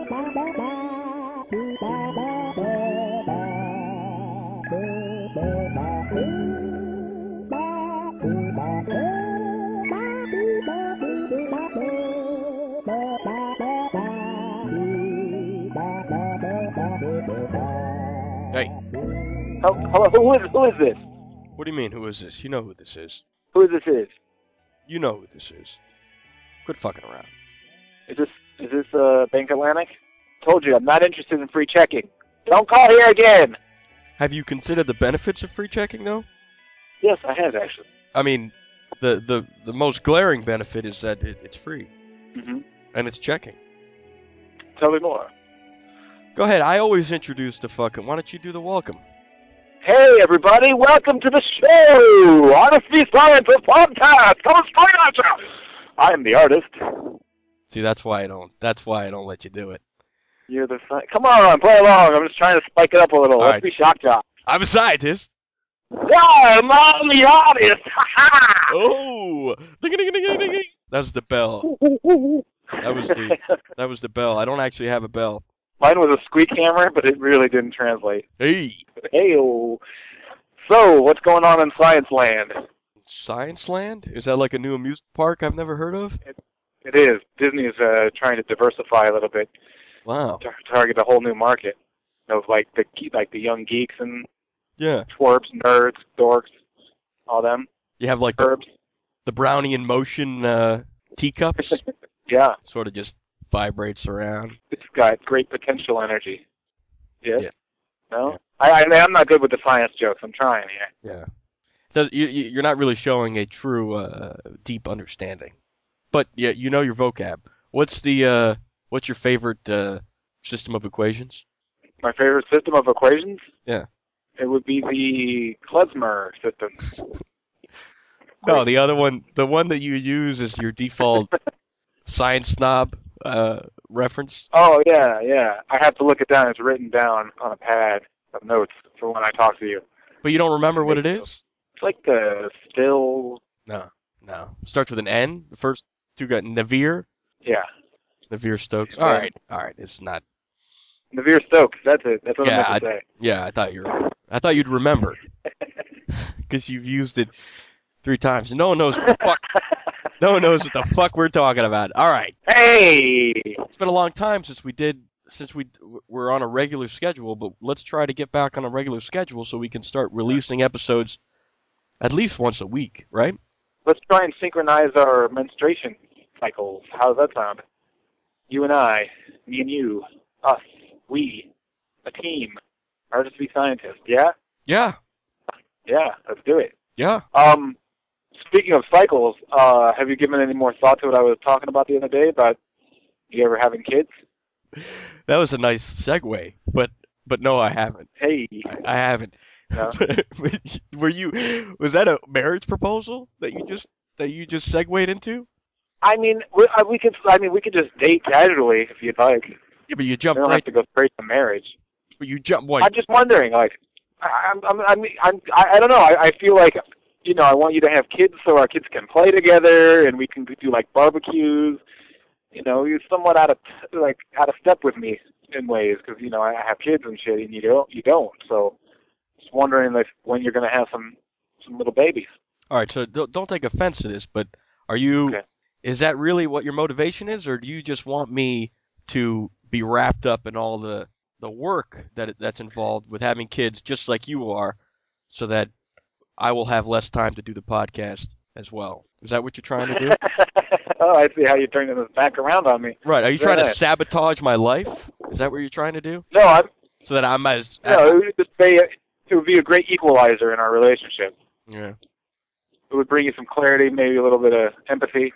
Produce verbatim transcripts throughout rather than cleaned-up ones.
Hey. Oh, hello, who is, who is this? What do you mean, who is this? You know who this is. Who this is? You know who this is. Quit fucking around. Is this is this uh, Bank Atlantic? Told you, I'm not interested in free checking. Don't call here again. Have you considered the benefits of free checking, though? Yes, I have actually. I mean, the the, the most glaring benefit is that it, it's free. Mm-hmm. And it's checking. Tell me more. Go ahead, I always introduce the fucking... Why don't you do the welcome? Hey, everybody, welcome to the show! Honesty, Science, a podcast! Coming straight at you! I am the artist. See, that's why I don't... That's why I don't let you do it. You're the... Sci- Come on, play along. I'm just trying to spike it up a little. All Let's right. be shock jock. I'm a scientist. Yeah, I'm the artist! Ha-ha! Oh! Ding-a-ding-a-ding-a-ding-a-ding. That was the bell. That was the... That was the bell. I don't actually have a bell. Mine was a squeak hammer, but it really didn't translate. Hey! Hey-o. So, what's going on in Science Land? Science Land? Is that like a new amusement park I've never heard of? It, it is. Disney is uh, trying to diversify a little bit, Wow. tar- target a whole new market of like the like the young geeks and Yeah. twerps, nerds, dorks, all them. You have like the, Herbs. the Brownie in Motion uh, teacups. Yeah, Sort of just vibrates around. it's got great potential energy. Yes? Yeah. No? Yeah. I, I, I'm not good with the science jokes. I'm trying here. Yeah. So you, you- you're not really showing a true uh, deep understanding. But yeah, you know your vocab. What's the uh, what's your favorite uh, system of equations? My favorite system of equations? Yeah. It would be the Klezmer system. No, the other one, the one that you use as your default science snob uh, reference. Oh, yeah, yeah. I have to look it down. It's written down on a pad of notes for when I talk to you. But you don't remember what it is? It's like the still... No, no. Starts with an N. The first two got Navier. Yeah. Navier-Stokes. Yeah. All right, all right. It's not. Navier-Stokes. That's it. That's what Yeah, I meant to say. Yeah, I thought you were. I thought you'd remember because you've used it three times, and no one knows what the fuck. No one knows what the fuck we're talking about. All right, Hey! it's been a long time since we did, since we were on a regular schedule, but let's try to get back on a regular schedule so we can start releasing episodes at least once a week, right? Let's try and synchronize our menstruation cycles. How does that sound? You and I, me and you, us, we, a team, artists be scientists. Yeah? Yeah, Yeah, let's do it. yeah. Um, speaking of cycles, uh, have you given any more thought to what I was talking about the other day about you ever having kids? That was a nice segue, but but no, I haven't. Hey. I, I haven't. No? Were you? Was that a marriage proposal that you just that you just segued into? I mean, we, uh, we could. I mean, we could just date casually if you'd like. Yeah, but you We jumped don't right. have to go straight to marriage. But you jumped. What? I'm just wondering, like, I- I'm, I'm, I'm, I'm I, I don't know. I, I feel like, you know, I want you to have kids so our kids can play together and we can do like barbecues. You know, you're somewhat out of like out of step with me in ways because you know I have kids and shit, and you don't. You don't. So, just wondering if when you're gonna have some some little babies. All right. So don't don't take offense to this, but are you? Okay. Is that really what your motivation is, or do you just want me to be wrapped up in all the the work that that's involved with having kids, just like you are, so that I will have less time to do the podcast as well? Is that what you're trying to do? Oh, I see how you're turning this back around on me. Right. Are you Very trying to nice. sabotage my life? Is that what you're trying to do? No, I'm. So that I'm as No, it would just be. It would be a great equalizer in our relationship. yeah. It would bring you some clarity, maybe a little bit of empathy.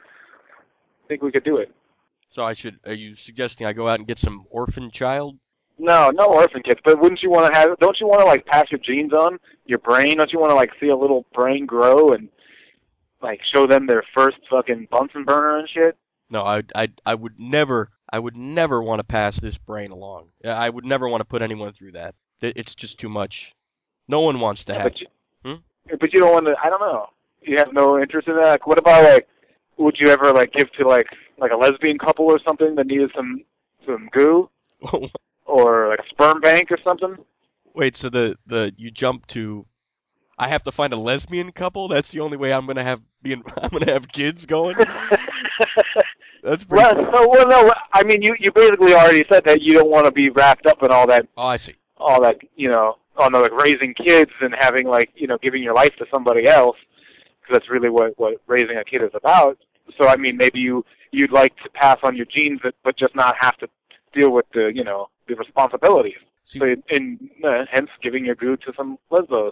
I think we could do it. So I should. Are you suggesting I go out and get some orphan child? No, no orphan kids. But wouldn't you want to have? Don't you want to like pass your genes on your brain? Don't you want to like see a little brain grow and like show them their first fucking Bunsen burner and shit? No, I, I, I would never. I would never want to pass this brain along. I would never want to put anyone through that. It- It's just too much. No one wants to Yeah, have. but you, Hmm? but you don't want to. I don't know. You have no interest in that. Like, what about like? Would you ever like give to like like a lesbian couple or something that needed some some goo? or like a sperm bank or something. Wait, so the the you jump to I have to find a lesbian couple? That's the only way I'm gonna have being I'm gonna have kids going? That's pretty Well, cool. so well, no, I mean, you you basically already said that you don't want to be wrapped up in all that, Oh, I see. all that, you know, on the like raising kids and having like, you know, giving your life to somebody else, because that's really what what raising a kid is about. So I mean, maybe you you'd like to pass on your genes, but, but just not have to deal with the, you know, the responsibilities. See, So in uh, hence giving your goo to some lesbos.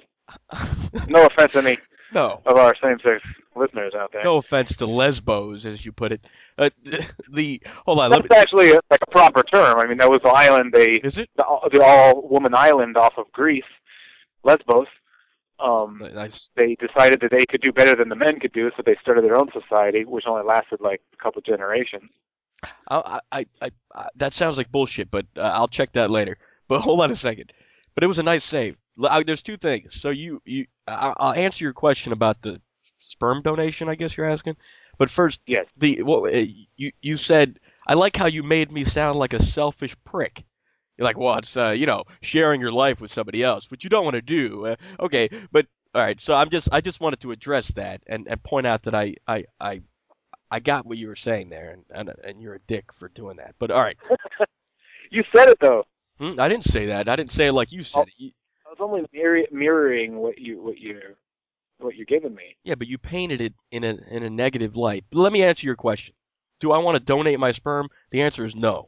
No offense to any no. of our same-sex listeners out there. No offense to lesbos, as you put it. Uh, the hold on, let me. That's actually a, like a proper term. I mean, that was the island they, Is it? the, the all-woman island off of Greece, Lesbos. Um, Nice. they decided that they could do better than the men could do, so they started their own society, which only lasted like a couple generations. I, I, I, I, that sounds like bullshit, but uh, I'll check that later. But hold on a second. But it was a nice save. L- I- There's two things. So you, you, I- I'll answer your question about the sperm donation. I guess you're asking. But first, Yes. the what uh, you you said. I like how you made me sound like a selfish prick. You're like, well, it's uh, you know, sharing your life with somebody else, which you don't want to do. Uh, okay, but all right. So I'm just, I just wanted to address that and, and point out that I, I, I, I got what you were saying there, and, and and you're a dick for doing that. But all right. You said it though. Hmm, I didn't say that. I didn't say it like you I said it. You, was only mirror- mirroring what you what you what you're giving me. yeah, but you painted it in a in a negative light. But let me answer your question. Do I want to donate my sperm? The answer is no.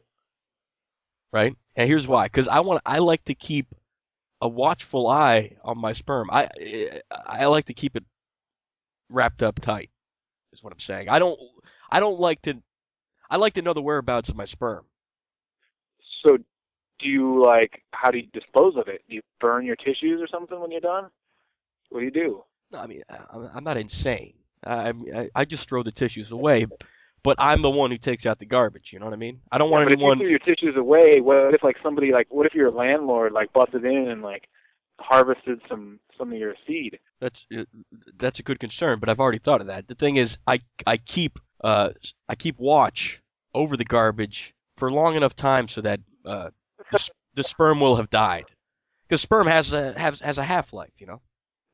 Right? And here's why. Because I want, I like to keep a watchful eye on my sperm. I I like to keep it wrapped up tight. Is what I'm saying. I don't I don't like to. I like to know the whereabouts of my sperm. So, do you like? How do you dispose of it? Do you burn your tissues or something when you're done? What do you do? No, I mean, I- I'm not insane. I, I I just throw the tissues away, but I'm the one who takes out the garbage. You know what I mean? I don't Yeah, want but if you anyone. threw your tissues away, what if like somebody like what if your landlord like busted in and like harvested some some of your seed? That's uh, that's a good concern, but I've already thought of that. The thing is, I I keep uh I keep watch over the garbage for long enough time so that uh the the sperm will have died, because sperm has a has has a half life. You know.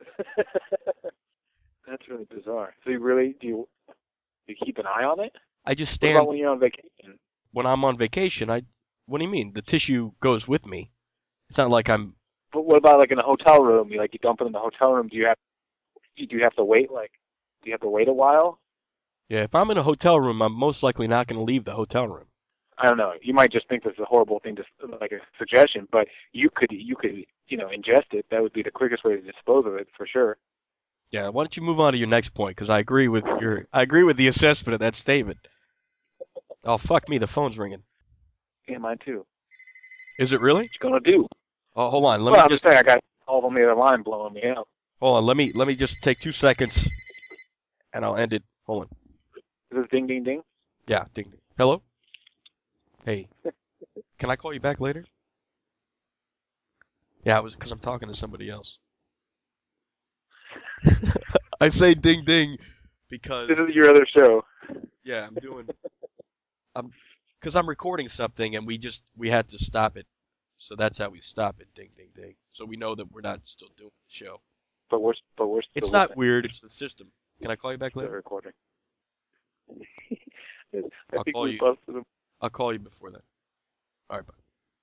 That's really bizarre. So you really do you, do you keep an eye on it? I just What about stand when you're on vacation? when I'm on vacation. I What do you mean? The tissue goes with me. It's not like I'm. But what about like in a hotel room? You like you dump it in the hotel room. Do you have do you have to wait like do you have to wait a while? Yeah, if I'm in a hotel room, I'm most likely not going to leave the hotel room. I don't know. You might just think this is a horrible thing to like a suggestion, but you could you could you know ingest it. That would be the quickest way to dispose of it for sure. Yeah, why don't you move on to your next point? Because I agree with your, I agree with the assessment of that statement. Oh fuck me, the phone's ringing. Yeah, mine too. Is it really? What you gonna do? Oh, hold on. Let Well, me I'm just just saying I got all on the other line blowing me out. hold on. Let me let me just take two seconds and I'll end it. Hold on. Is this ding ding ding? Yeah, ding. Ding. Hello. Hey, can I call you back later? Yeah, it was because I'm talking to somebody else. I say ding ding This is because your other show. yeah, I'm doing I'm because I'm recording something and we just we had to stop it. So that's how we stop it. Ding ding ding. So we know that we're not still doing the show. But we're but we're It's still not listening. weird. It's the system. Can I call you back Still later? recording. I I'll think call we you. busted him. I'll call you before then. All right, bye.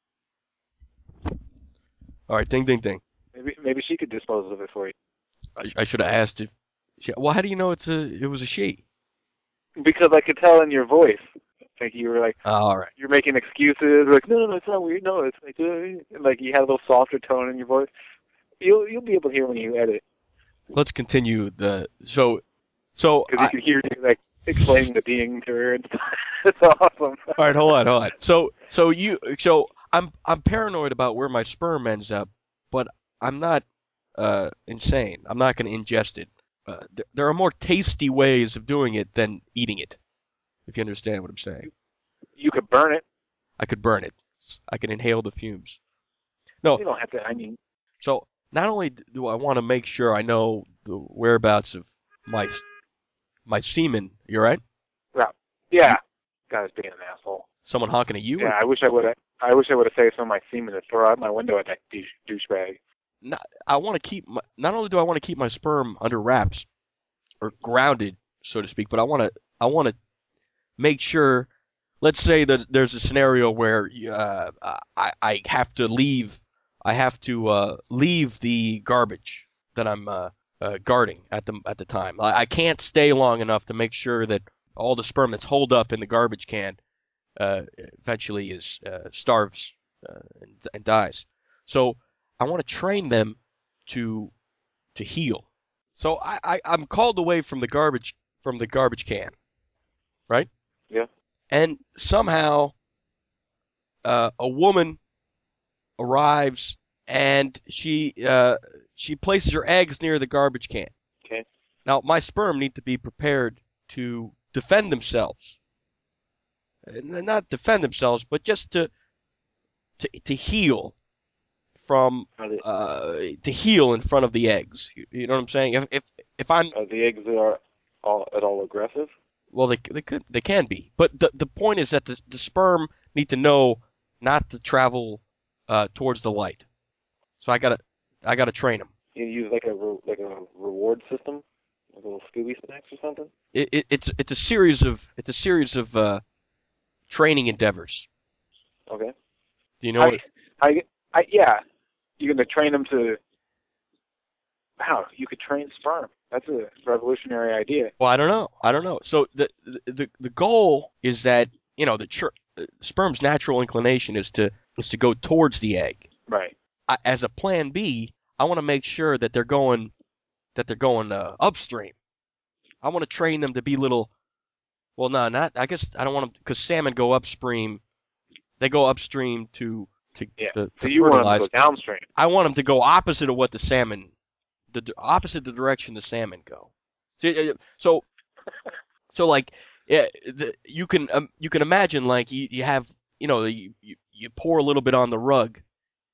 All right, ding, ding, ding. Maybe maybe she could dispose of it for you. I, I should have asked if. She, well, how do you know it's a? It was a she. Because I could tell in your voice. Like you were like Oh, all right. you're making excuses. Like no no no it's not weird. No it's like uh, like you had a little softer tone in your voice. You'll you'll be able to hear when you edit Let's continue the. So, so because you I. can hear you like explaining the being to her and stuff. It's awesome. All right, hold on, hold on. So, so you, so I'm, I'm paranoid about where my sperm ends up, but I'm not, uh, insane. I'm not going to ingest it. Uh, th- there are more tasty ways of doing it than eating it. If you understand what I'm saying. You could burn it. I could burn it. I could inhale the fumes. No, You don't have to. I mean, so not only do I want to make sure I know the whereabouts of my my semen, you're right? well, yeah. Guy's being an asshole. Someone honking at you, Yeah, or I wish I would have. I wish I would have saved some of my semen to throw out my window at that douche, douchebag. Not, I want to keep my, not only do I want to keep my sperm under wraps or grounded, so to speak, but I want to I want to make sure. Let's say that there's a scenario where uh, I I have to leave I have to uh, leave the garbage that I'm uh, uh, guarding at the at the time. I, I can't stay long enough to make sure that all the sperm that's holed up in the garbage can uh, eventually is uh, starves uh, and, and dies. So I want to train them to to heal. So I, I I'm called away from the garbage from the garbage can, right? Yeah. And somehow uh, a woman arrives and she uh, she places her eggs near the garbage can. Okay. Now my sperm need to be prepared to defend themselves, not defend themselves, but just to to to heal from Are the, uh, to heal in front of the eggs. You, you know what I'm saying? If if if I'm are the eggs are all at all aggressive? well, they they could they can be, but the the point is that the the sperm need to know not to travel uh, towards the light. So I gotta I gotta train them. You use like a re, like a reward system, like a little Scooby snacks or something. It, it, it's it's a series of it's a series of uh, training endeavors. Okay. Do you know I, what? I, I, yeah. You're gonna train them to. Wow, you could train sperm. That's a revolutionary idea. Well, I don't know. I don't know. So the the the goal is that you know the ch- sperm's natural inclination is to is to go towards the egg. Right. I, as a plan B, I want to make sure that they're going that they're going uh, upstream. I want to train them to be little. Well, no, not. I guess I don't want them because salmon go upstream. They go upstream to to Yeah. to, So to you want them fertilize. to go downstream. I want them to go opposite of what the salmon, the d- opposite the direction the salmon go. So, so, so like, yeah, the, you can um, you can imagine like you, you have you know you, you you pour a little bit on the rug.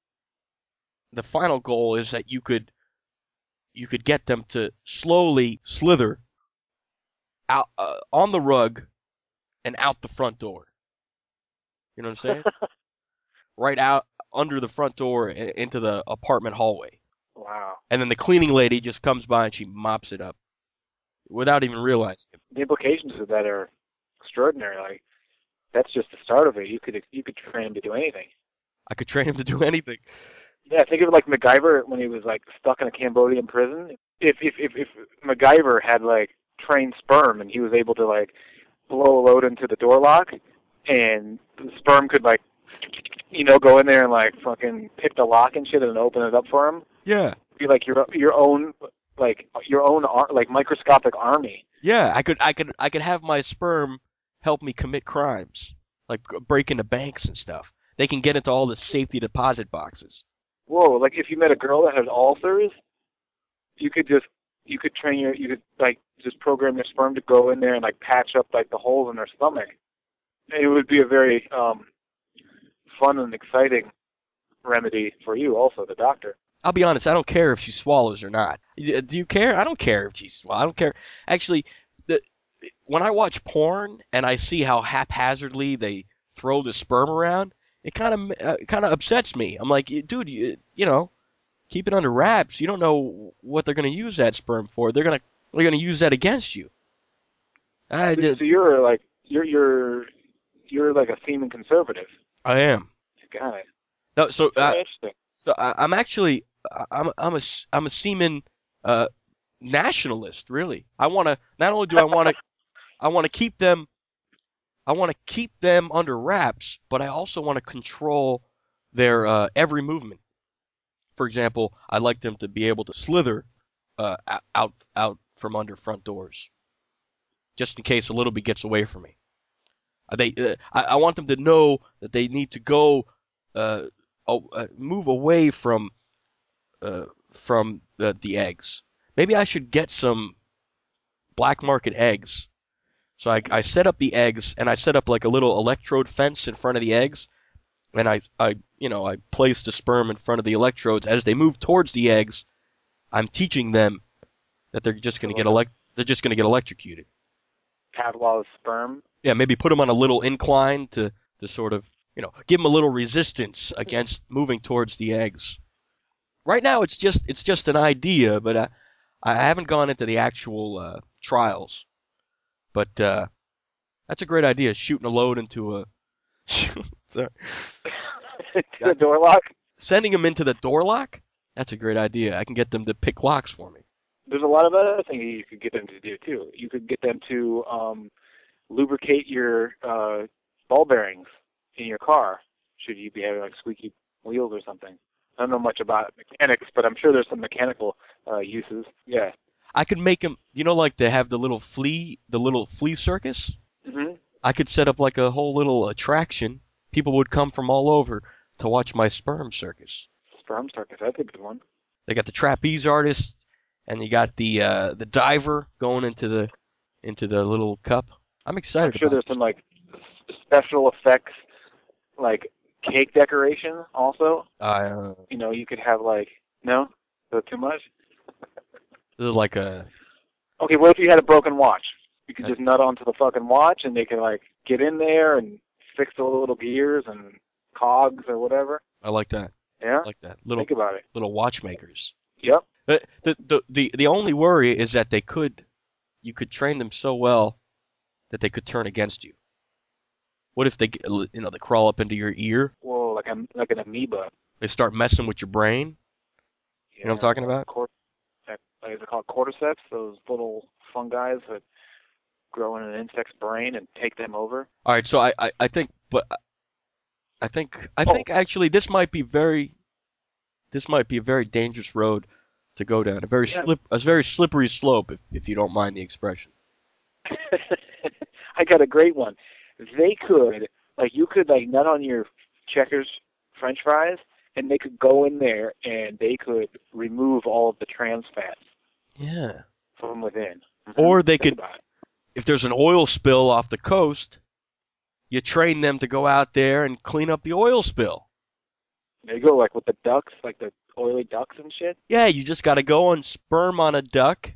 The final goal is that you could you could get them to slowly slither out uh, on the rug and out the front door. You know what I'm saying? Right out under the front door and into the apartment hallway. Wow. And then the cleaning lady just comes by and she mops it up without even realizing it. The implications of that are extraordinary. Like that's just the start of it. You could you could train him to do anything. I could train him to do anything. Yeah, think of it like MacGyver when he was like stuck in a Cambodian prison. If if if, if MacGyver had like trained sperm and he was able to like blow a load into the door lock and the sperm could like you know go in there and like fucking pick the lock and shit and open it up for him. Yeah. Be like your your own like your own ar- like microscopic army. Yeah, I could I could I could have my sperm help me commit crimes, like break into banks and stuff. They can get into all the safety deposit boxes. Whoa, like if you met a girl that had ulcers, you could just you could train your you could like just program your sperm to go in there and like patch up like the holes in their stomach. And it would be a very um fun and exciting remedy for you also, the doctor. I'll be honest, I don't care if she swallows or not. Do you care? I don't care if she swallows. I don't care. Actually, the when I watch porn and I see how haphazardly they throw the sperm around, it kind of uh, kind of upsets me. I'm like, dude, you, you know, keep it under wraps. You don't know what they're going to use that sperm for. They're gonna they're gonna use that against you. I So, did. so you're like you're you're you're like a semen conservative I am. guy. No, so uh, Very interesting. so I, I'm actually I'm I'm a I'm a semen uh, nationalist. Really, I want to. Not only do I want to I want to keep them I want to keep them under wraps, but I also want to control their uh, every movement. For example, I'd like them to be able to slither uh, out out from under front doors, just in case a little bit gets away from me. Uh, They, uh, I, I want them to know that they need to go, uh, oh, uh, move away from, uh, from the, the eggs. Maybe I should get some black market eggs. So I, I set up the eggs, and I set up like a little electrode fence in front of the eggs, and I, I, you know, I place the sperm in front of the electrodes. As they move towards the eggs, I'm teaching them that they're just going to get elect, they're just going to get electrocuted. Pavlov's sperm. Yeah, maybe put them on a little incline to, to sort of you know, give them a little resistance against moving towards the eggs. Right now, it's just it's just an idea, but I I haven't gone into the actual uh, trials. But uh, that's a great idea, shooting a load into a sorry. The door lock. Sending them into the door lock. That's a great idea. I can get them to pick locks for me. There's a lot of other things you could get them to do too. You could get them to um, lubricate your uh, ball bearings in your car. Should you be having like squeaky wheels or something? I don't know much about mechanics, but I'm sure there's some mechanical uh, uses. Yeah. I could make them. You know, like they have the little flea, the little flea circus. hmm I could set up like a whole little attraction. People would come from all over to watch my sperm circus. Sperm circus. That's a good one. They got the trapeze artist, and you got the uh, the diver going into the into the little cup. I'm excited I'm sure about there's this. some like s- special effects, like cake decoration also. Uh, You know, you could have like no, is that too much? this is like a Okay, what if you had a broken watch? You could That's- just nut onto the fucking watch, and they can like get in there and fix the little gears and cogs or whatever. I like that. Yeah, I like that. Little think about it. little watchmakers. Yep. The, the the the the only worry is that they could you could train them so well that they could turn against you. What if they get- you know they crawl up into your ear? Whoa, like a like an amoeba. They start messing with your brain. Yeah, You know what I'm talking about? Cort- that, like, is it called cordyceps? Those little fungi that grow in an insect's brain and take them over. All right, so I, I, I think, but I think I Oh. think actually this might be very this might be a very dangerous road to go down. A very Yeah. slip a very slippery slope, if if you don't mind the expression. I got a great one. They could, like, you could, like, nut on your Checkers French fries, and they could go in there and they could remove all of the trans fats Yeah. from within. Or they Think could, about it. if there's an oil spill off the coast, you train them to go out there and clean up the oil spill. There you go, like with the ducks, like the oily ducks and shit. Yeah, you just got to go and sperm on a duck,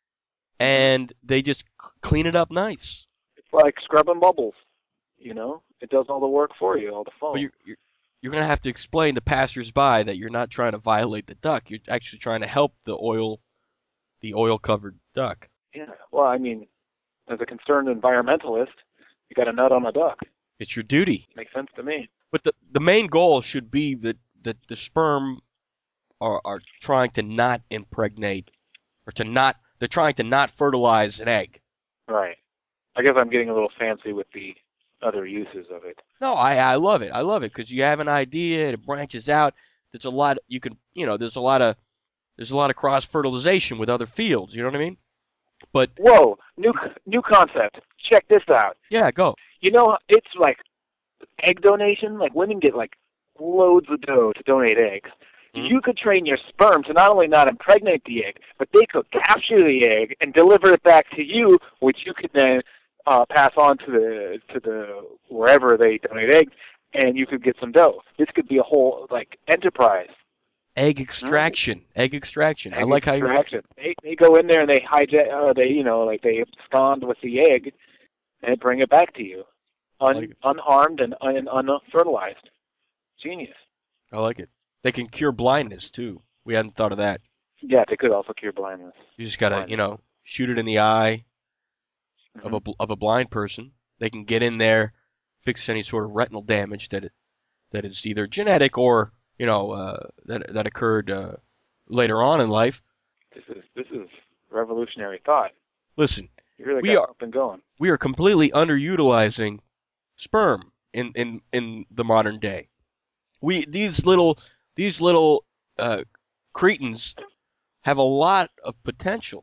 and they just c- clean it up nice. It's like scrubbing bubbles, you know? It does all the work for you, all the foam. But you're, you're you're gonna have to explain to passersby that you're not trying to violate the duck. You're actually trying to help the oil, the oil-covered duck. Yeah, well, I mean, as a concerned environmentalist, you got a nut on a duck. It's your duty. Makes sense to me. But the the main goal should be that that the sperm are are trying to not impregnate or to not they're trying to not fertilize an egg. Right. I guess I'm getting a little fancy with the other uses of it. No, I I love it. I love it because you have an idea, it branches out. There's a lot you can you know there's a lot of there's a lot of cross fertilization with other fields. You know what I mean? But Whoa, new new concept. Check this out. yeah, go. You know, it's like egg donation. Like women get like loads of dough to donate eggs. Mhm. You could train your sperm to not only not impregnate the egg, but they could capture the egg and deliver it back to you, which you could then uh, pass on to the to the wherever they donate eggs, and you could get some dough. This could be a whole like enterprise. Egg extraction. Egg extraction. I Egg like how you extraction. They they go in there and they hijack. Uh, they you know like they abscond with the egg and bring it back to you, un, like it. unharmed and, un, unfertilized. Genius. I like it. They can cure blindness too. We hadn't thought of that. Yeah, they could also cure blindness. You just gotta, Blindness. you know, shoot it in the eye of a Mhm. bl- of a blind person. They can get in there, fix any sort of retinal damage that it, that is either genetic or you know uh, that that occurred uh, later on in life. This is this is revolutionary thought. Listen, You really we got are something going. we are completely underutilizing sperm in in in the modern day. We these little these little uh, cretins have a lot of potential,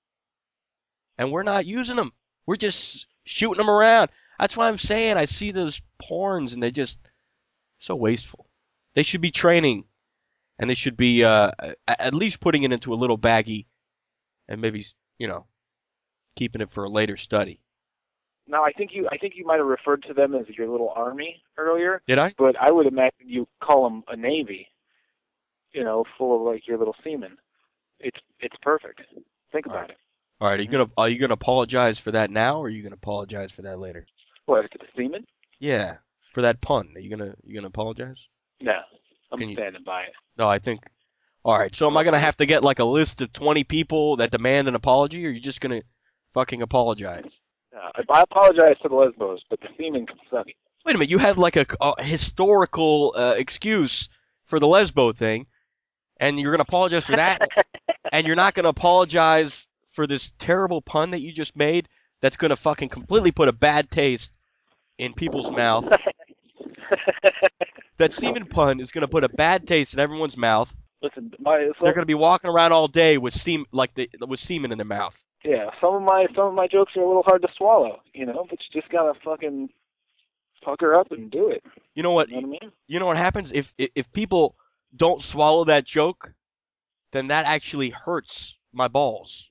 and we're not using them. We're just shooting them around. That's why I'm saying I see those porns and they just so wasteful. They should be training, and they should be uh, at least putting it into a little baggie, and maybe you know keeping it for a later study. Now, I think you I think you might have referred to them as your little army earlier, Did I? but I would imagine you call them a navy. You know, full of like your little seamen. It's it's perfect. Think All about right. it. All right. Are you gonna are you gonna apologize for that now, or are you gonna apologize for that later? What, to the seamen? Yeah, for that pun. Are you gonna you gonna apologize? No, I'm Can you- standing by it. No, I think. All right. So am I gonna have to get like a list of twenty people that demand an apology, or are you just gonna fucking apologize? Uh, I apologize to the lesbos, but the semen can suck. Wait a minute. You had like a, a historical uh, excuse for the lesbo thing, and you're gonna apologize for that, and you're not gonna apologize for this terrible pun that you just made. That's gonna fucking completely put a bad taste in people's mouth. That semen pun is gonna put a bad taste in everyone's mouth. Listen, my so, They're gonna be walking around all day with semen, like the, with semen in their mouth. yeah, some of my some of my jokes are a little hard to swallow, you know, but you just gotta fucking pucker up and do it. You know what? You know what I mean? You know what happens if if people don't swallow that joke, then that actually hurts my balls.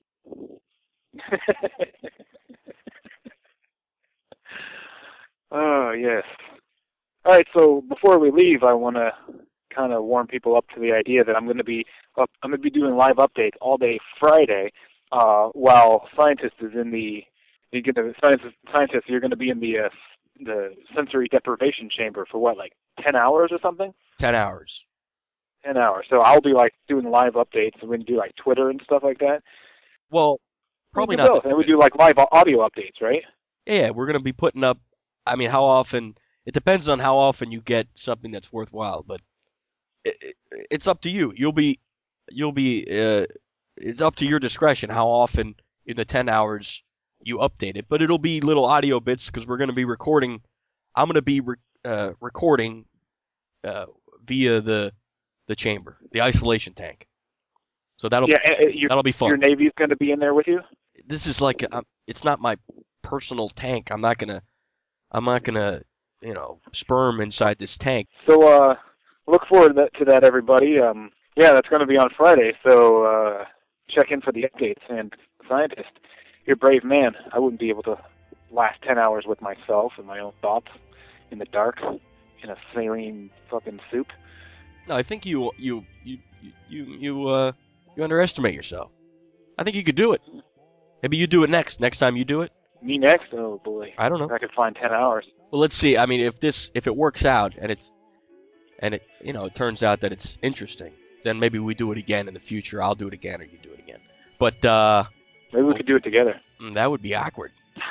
Oh yes. All right. So before we leave, I want to kind of warm people up to the idea that I'm going to be up, I'm going to be doing live updates all day Friday, uh, while scientist is in the you're going to scientist scientist you're going to be in the uh, the sensory deprivation chamber for what, like ten hours or something? Ten hours. Ten hours. So I'll be like doing live updates, and we can do like Twitter and stuff like that. Well, probably we do not. both. And we do like live audio updates, right? Yeah, we're gonna be putting up. I mean, how often? It depends on how often you get something that's worthwhile, but it, it, it's up to you. You'll be, you'll be. Uh, it's up to your discretion how often in the ten hours you update it. But it'll be little audio bits because we're gonna be recording. I'm gonna be re- uh, recording uh, via the the chamber, the isolation tank. So that'll Yeah, and, uh, your, that'll be fun. your Navy's going to be in there with you? This is like uh, it's not my personal tank. I'm not gonna I'm not gonna you know sperm inside this tank. So uh, look forward to that, to that, everybody. Um, yeah, that's going to be on Friday. So uh, check in for the updates. And scientist, you're a brave man. I wouldn't be able to last ten hours with myself and my own thoughts in the dark in a saline fucking soup. No, I think you you you you you uh you underestimate yourself. I think you could do it. Maybe you do it next. Next time you do it. Me next? Oh boy. I don't know. If I could find ten hours. Well, let's see. I mean, if this if it works out and it's and it you know it turns out that it's interesting, then maybe we do it again in the future. I'll do it again or you do it again. But uh, maybe we could do it together. That would be awkward.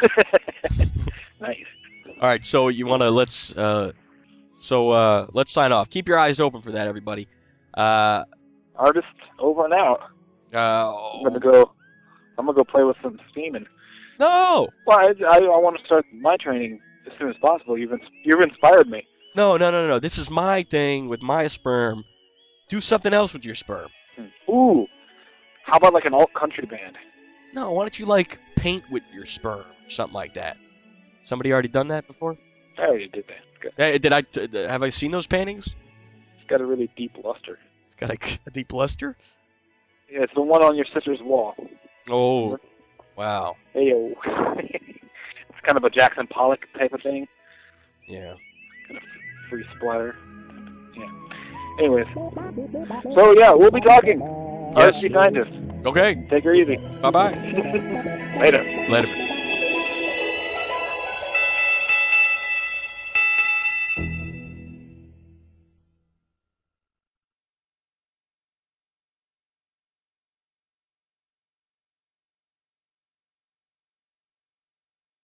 Nice. All right, so you want to let's uh, so uh, let's sign off. Keep your eyes open for that, everybody. Uh, Artist over and out. Uh, I'm gonna go. I'm gonna go play with some semen. No. Well, I, I, I want to start my training as soon as possible. You've ins- you've inspired me. No, no, no, no. This is my thing with my sperm. Do something else with your sperm. Ooh, how about like an alt country band? No, why don't you like paint with your sperm, something like that? Somebody already done that before? I already did that. Good. Hey, did I? T- have I seen those paintings? It's got a really deep luster. It's got a, a deep luster. Yeah, it's the one on your sister's wall. Oh, wow. Hey yo, it's kind of a Jackson Pollock type of thing. Yeah. Kind of free splatter. Yeah. Anyways, so yeah, we'll be talking. Yes. R S C Scientist. Okay. Take her easy. Bye bye. Later. Later.